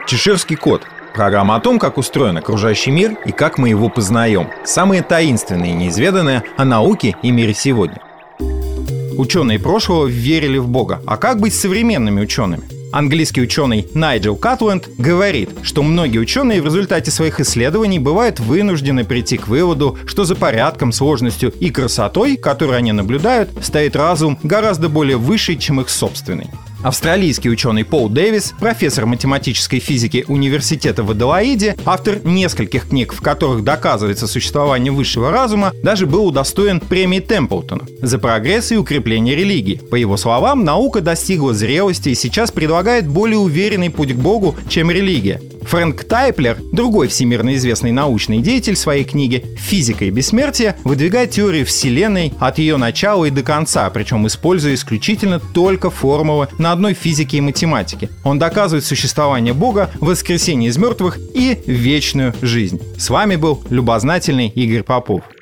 Чеширский кот. Программа о том, как устроен окружающий мир и как мы его познаем. Самые таинственные и неизведанные о науке и мире сегодня. Ученые прошлого верили в Бога. А как быть с современными учеными? Английский ученый Найджел Катленд говорит, что многие ученые в результате своих исследований бывают вынуждены прийти к выводу, что за порядком, сложностью и красотой, которую они наблюдают, стоит разум гораздо более высший, чем их собственный. Австралийский ученый Пол Дэвис, профессор математической физики университета в Аделаиде, автор нескольких книг, в которых доказывается существование высшего разума, даже был удостоен премии Темплтона за прогресс и укрепление религии. По его словам, наука достигла зрелости и сейчас предлагает более уверенный путь к Богу, чем религия. Фрэнк Тайплер, другой всемирно известный научный деятель, в своей книге «Физика и бессмертие» выдвигает теорию Вселенной от ее начала и до конца, причем используя исключительно только формулы на одной физике и математике. Он доказывает существование Бога, воскресение из мертвых и вечную жизнь. С вами был любознательный Игорь Попов.